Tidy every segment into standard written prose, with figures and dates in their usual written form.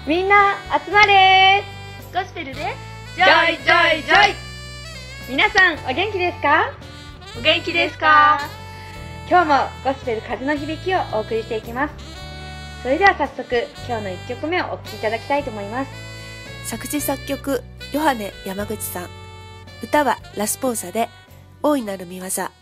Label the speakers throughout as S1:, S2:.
S1: みんな集まれ
S2: ゴスペルで
S1: ジョイジョイジョイ。皆さんお元気ですか？
S2: お元気ですか？
S1: 今日もゴスペル風の響きをお送りしていきます。それでは早速今日の1曲目をお聴きいただきたいと思います。
S3: 作詞作曲ヨハネ山口さん、歌はラスポーサで大いなる御業。どうぞ。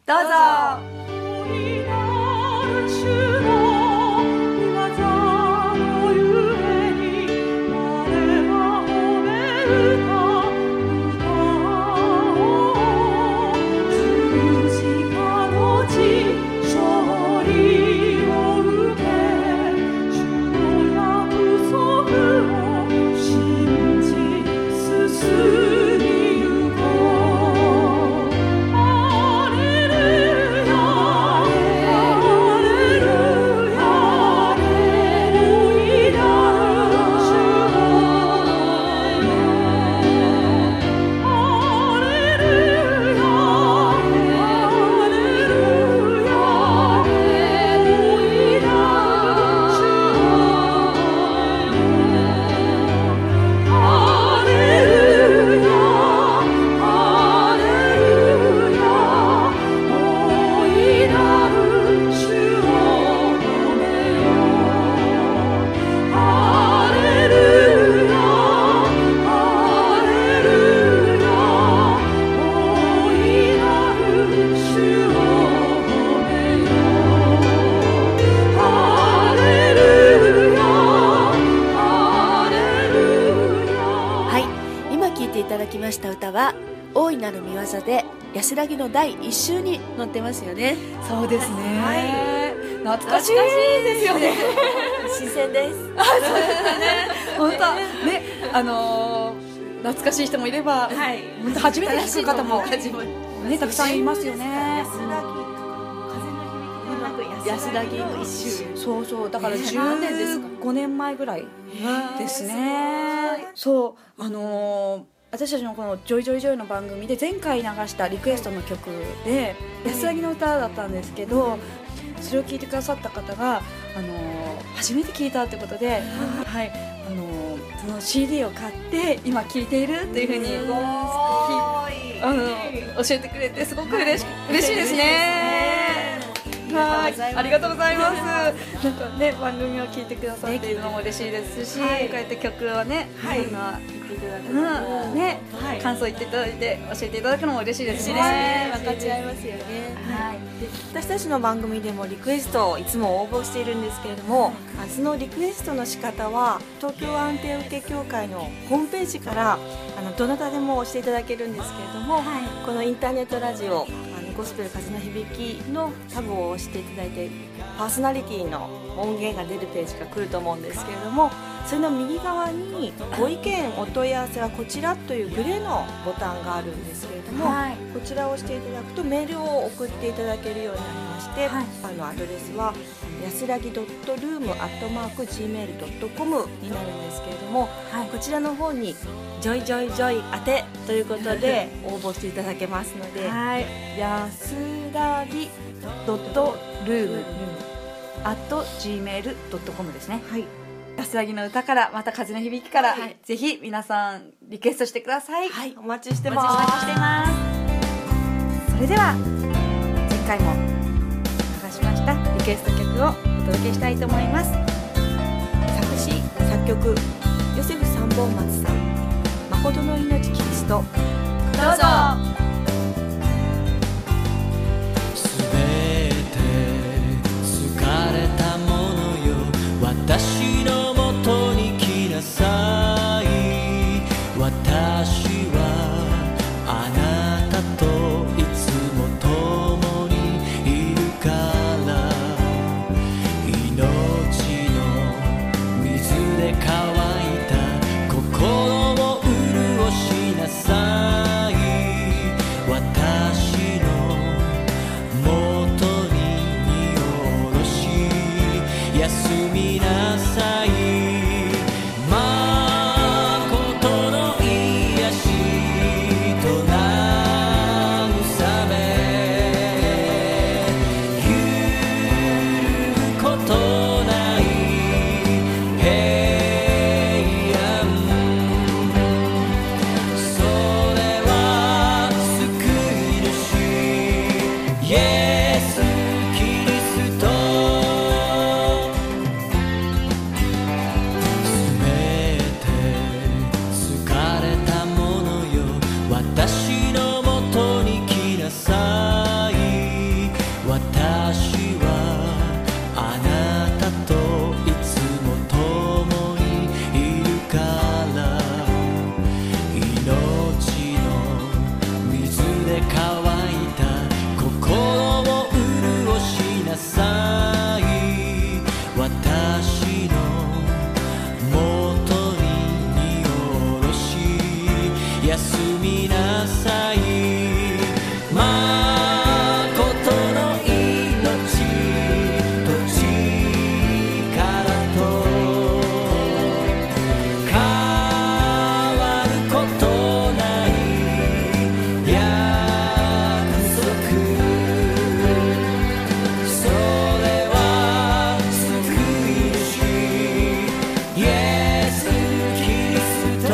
S3: いただきました歌は大いなる御業で安らぎの第1週に載ってますよね。
S4: そうですね、
S3: はい、
S4: 懐かしいですよね。
S3: 新鮮です。
S4: そうですね、本当ね、懐かしい人もいれば、はい、本当初めて聞く方もね、たくさんいますよね。
S3: 安らぎの一週、
S4: そうそう、だから15年前ぐらいですね。そう私たちのこのジョイジョイジョイの番組で前回流したリクエストの曲で安らぎの歌だったんですけど、それを聴いてくださった方が初めて聴いたってことで、はい、その CD を買って今聴いているっていうふうに教えてくれてすごく嬉しいですね。はい、ありがとうございます。なんかね、番組を聞いてくださっているのも嬉しいですし、こうやって曲をね、言っていただくのね、感想言っていただいて教えていただくのも嬉しいですしね。
S3: 分かち合いますよね。はい。私たちの番組でもリクエストをいつも応募しているんですけれども、そのリクエストの仕方は東京安定受け協会のホームページからどなたでも押していただけるんですけれども、このインターネットラジオゴスペル風の響きのタブを押していただいてパーソナリティの音源が出るページが来ると思うんですけれども、それの右側にご意見お問い合わせはこちらというグレーのボタンがあるんですけれども、こちらを押していただくとメールを送っていただけるようになりまして、アドレスは安らぎ .room@gmail.com になるんですけれども、こちらの方にジョイジョイジョイ宛てということで応募していただけますので、
S4: 安らぎ .room@gmail.com ですね。はい、安らぎの歌からまた風の響きから、ぜひ皆さんリクエストしてください。
S3: はい、お待ちしてます。
S4: それでは前回も流しましたリクエスト曲をお届けしたいと思います。
S3: 作詞作曲ヨセフ三本松さん、誠の命キリスト。どうぞ。
S5: 私のもとに来なさい。私はあなたといつも共にいるから。命の水で乾いた心を潤しなさい。 みなさい。まことの命と力と変わることない約束、それは救い主イエス・キリスト。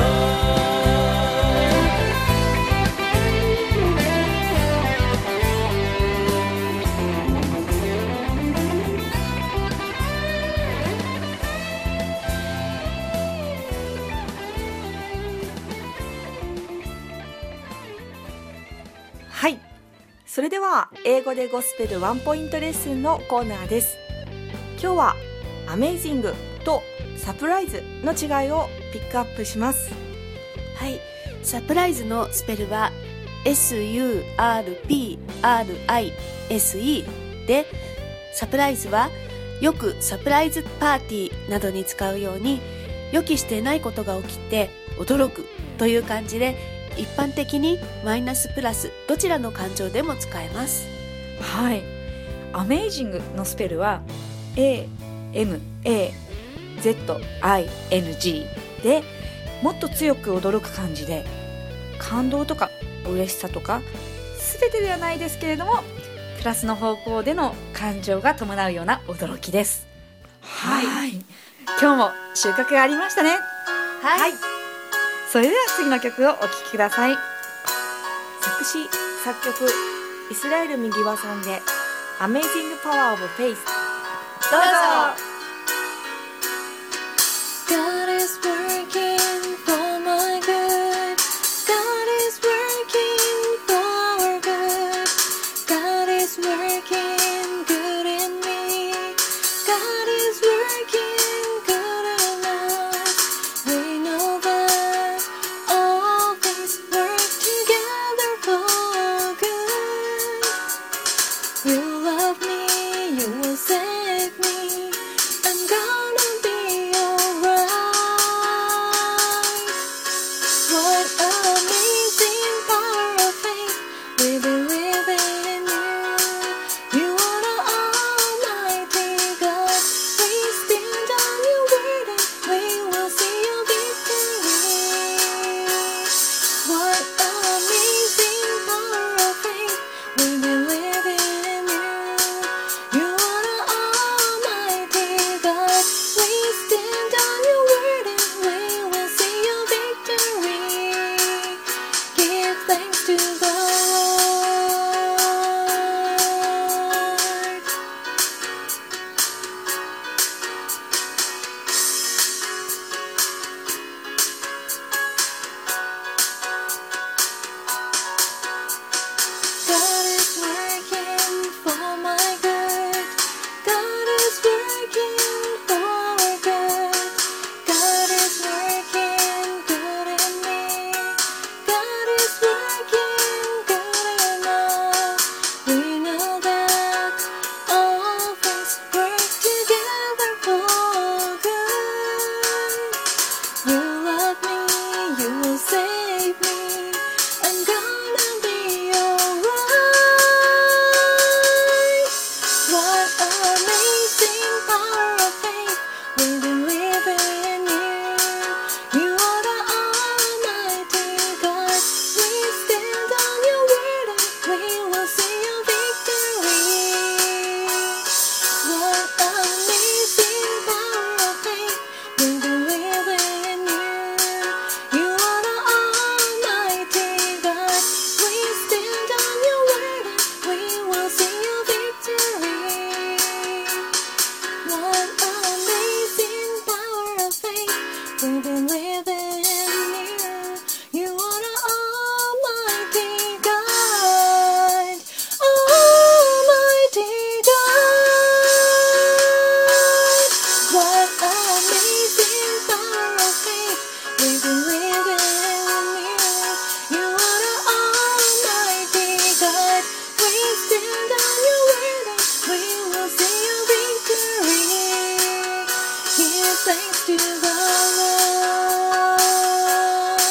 S3: はい、それでは英語でゴスペルワンポイントレッスンのコーナーです。今日はアメイジングとサプライズの違いをピックアップします。
S2: はい、サプライズのスペルは SURPRISE で、サプライズはよくサプライズパーティーなどに使うように、予期していないことが起きて驚くという感じで、一般的にマイナスプラスどちらの感情でも使えます。
S4: はい、アメイジングのスペルは AMAZING で、もっと強く驚く感じで、感動とか嬉しさとか全てではないですけれども、プラスの方向での感情が伴うような驚きです。はい、今日も収穫がありましたね。
S2: はい、
S4: それでは次の曲をお聴きください。
S3: 作詞作曲イスラエル右輪さんで Amazing Power of Faith。
S2: どうぞ。
S6: God is working for my good. God is working for our good. God is working good in me. God is working good in us. We know that all things work together for good. You love me, you will save me. I'm gonna be alright. What amazing power of faith. We believe in you. You are the Almighty God. We stand on your word and we will see your victory. What amazing power of faith. We believe in you. You are the Almighty God. We stand on your word and we will see your victory. Give thanks to the Lord. God is working for my good. God is working for our good. God is working good in me. God is working good in us. We know that all things work together for good. You love me, you will save me. I'm gonna be alright. What amazing power of faith. We believe in you. You are the Almighty God. We stand on your word and we will see your victory. What amazing power of faith. We believe in you. You are the Almighty God. We stand on your word and we will see your victory. What amazing power of faith. We believe in you. You are the Almighty God. Almighty God. What amazing power of faith. We believe in you. You are the Almighty God. We stand on your word and we will see your victory. Give thanks to the Lord.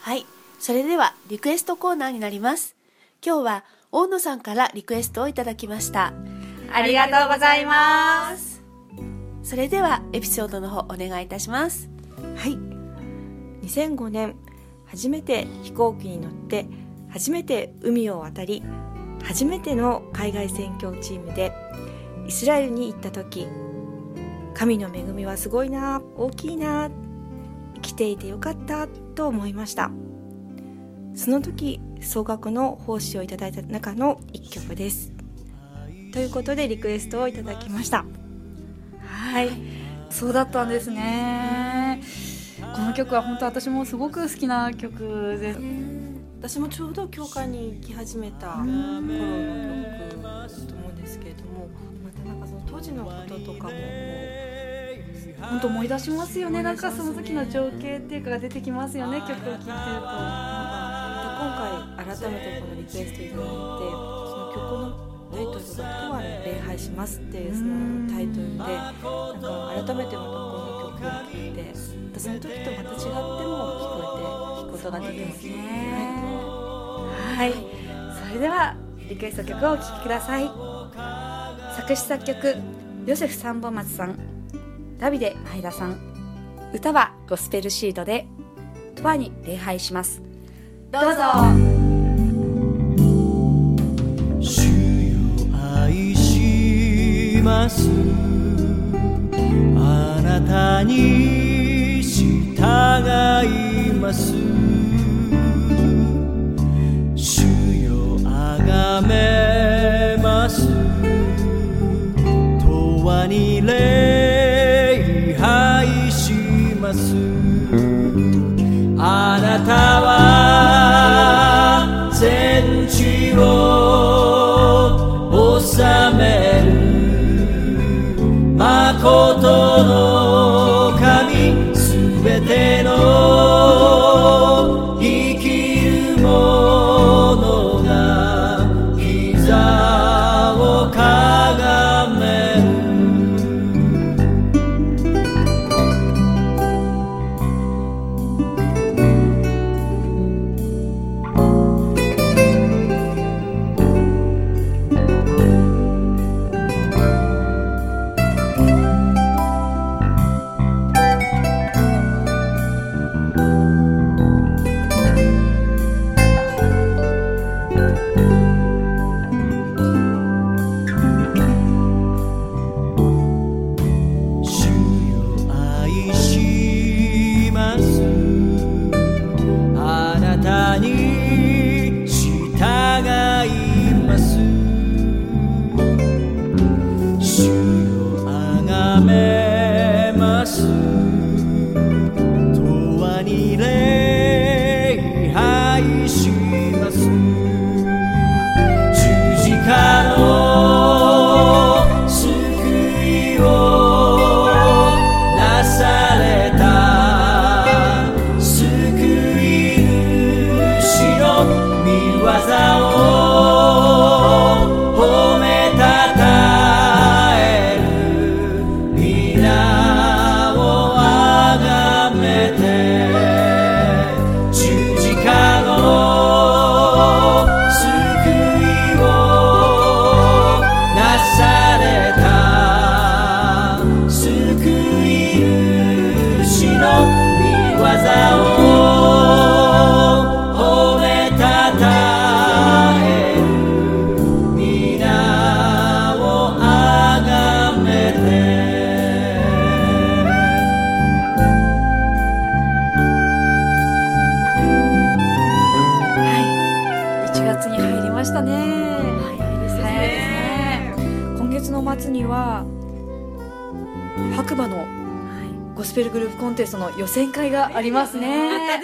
S2: はい、それではリクエストコーナーになります。今日は大野さんからリクエストをいただきました。
S4: ありがとうございます。
S2: それではエピソードの方お願いいたします。
S3: はい、2005年初めて飛行機に乗って初めて海を渡り初めての海外宣教チームでイスラエルに行った時、神の恵みはすごいな、大きいな、生きていてよかったと思いました。その時総額の奉仕をいただいた中の一曲です。ということでリクエストをいただきました。
S4: はい、そうだったんですね。この曲は本当私もすごく好きな曲です。
S3: 私もちょうど教会に行き始めた頃の曲だと思うんですけれども、またなんかその当時のこととかも
S4: 本当思い出しますよね。なんかその時の情景っていうかが出てきますよね、曲を聴いてると。
S3: 今回改めてこのリクエストいただいて、その曲のタイトルが「永遠に礼拝します」っていうそのタイトルで、なんか改めてまたこの曲を聴いて、その時とまた違っても聞くことができますね。
S4: はい、それではリクエスト曲をお聴きください。作詞作曲ヨセフ三本松さん、ダビデ前田さん、歌はゴスペルシードで永遠に礼拝します。どうぞ。
S5: 主よ愛します、あなたに従います。主よ崇めます、永遠に礼拝します。あなたは全地を治める誠の神、すべての生きるものが膝をかがめる。
S4: 白馬のゴスペルグループコンテストの予選会がありますね。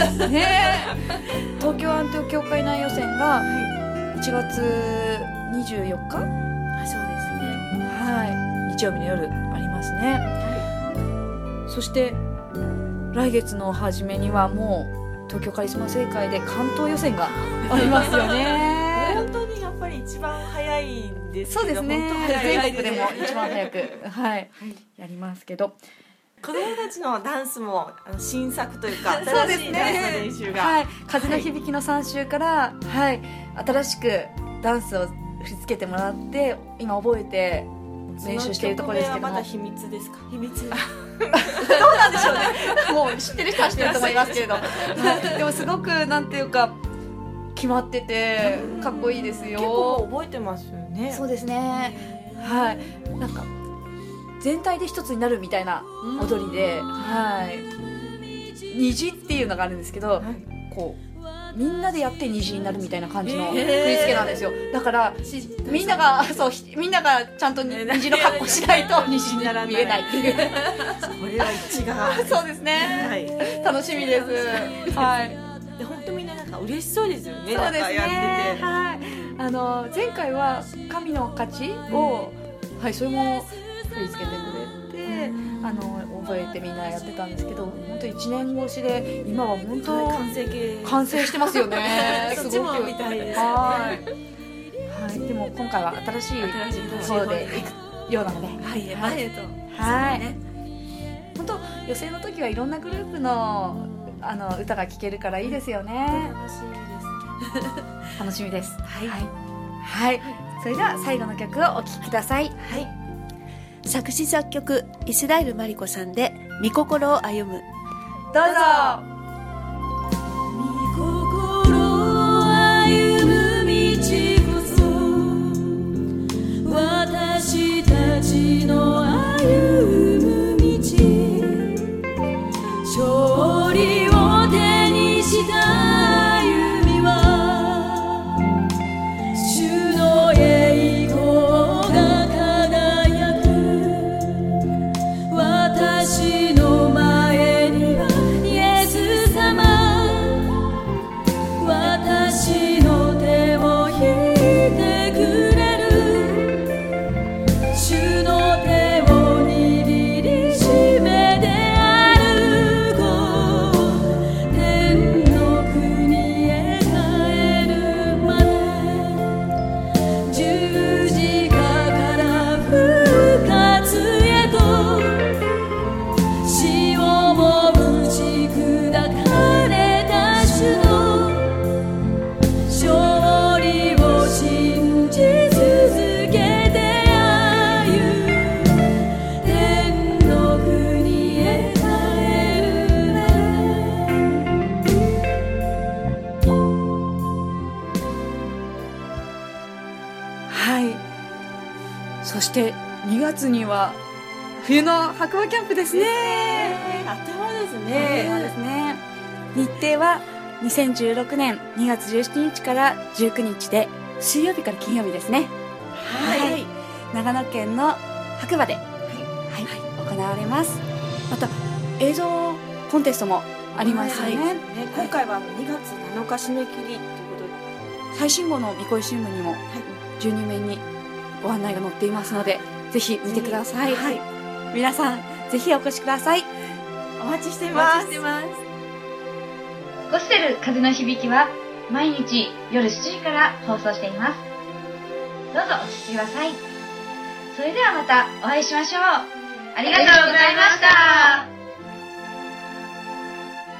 S4: 東京アンテオ教会内予選が1月24日、
S2: そうですね、
S4: はい、日曜日の夜ありますね。そして来月の初めにはもう東京カリスマ聖会で関東予選がありますよね。
S3: 本当にやっぱり一番早いんですけど、
S4: そうですね、
S3: 本当早い
S4: 全国でも一番早く、はい、やりますけど、
S3: 子供たちのダンスも新作というか
S4: そうです
S3: 新しいダンスの練習が、
S4: はい、風の響きの3週から、はい、新しくダンスを振り付けてもらって今覚えて練習しているところですけども、
S3: その曲名はまだ秘密ですか？秘密
S4: どうなんでしょうねもう知ってる人は知ってると思いますけれど、はい、でもすごくなんていうか決まっててかっこいいですよ。
S3: 結構覚えてますよね。
S4: そうですね、はい、なんか全体で一つになるみたいな踊りで、はい、虹っていうのがあるんですけど、こうみんなでやって虹になるみたいな感じの振り付けなんですよ。だからみんながちゃんと虹の格好しないと虹に見えないっていう
S3: これは一が
S4: そうですね、
S3: はい、
S4: 楽しみです。はい、
S3: で本当みんななんか嬉しそうですよね。
S4: そうですね、
S3: なんかやってて、
S4: はい、前回は神の勝ちを、はい、それも振り付けてくれて、覚えてみんなやってたんですけど、本当1年越しで今は本当完成してますよね
S3: そっちもみたいですよね。
S4: はい、でも今回は新しい方でいくようなので、
S3: はい
S4: はい、本当予選の時はいろんなグループの歌が聴けるからいいですよね。楽しみです。はい、はい、それでは最後の曲をお聴きください。
S3: はい、
S2: 作詞作曲イスラエルマリコさんで御心を歩む。
S4: どうぞ。
S6: 心歩む道こそ私たちの歩む道、勝利を手にした歩みは主の栄光が輝く。私の前にはイエス様、私の手を引いてくれる。主の手を握りしめて歩こう。天の国へ帰るまで、十字架から復活へと死をも打ち砕かれた主の勝利を信じ続けて歩む。天の国へ帰るま
S4: はい、そして2月には冬の白馬キャンプですね。
S3: あっという間です
S4: そう
S3: ね。
S4: ですね。日程は2016年2月17日から19日で水曜日から金曜日ですね。はい、長野県の白馬で、行われます。また映像コンテストもありますよね。
S3: 今回は2月7日締め切りということで、
S4: 最新号のみこい新聞にも12面にご案内が載っていますので、ぜひ見てください。
S3: はい、
S4: 皆さんぜひお越しください。
S3: お待ちしてます。
S1: ゴスペル風の響きは毎日夜7時から放送しています。どうぞお聞きください。それではまたお会いしましょう。ありがとうございました。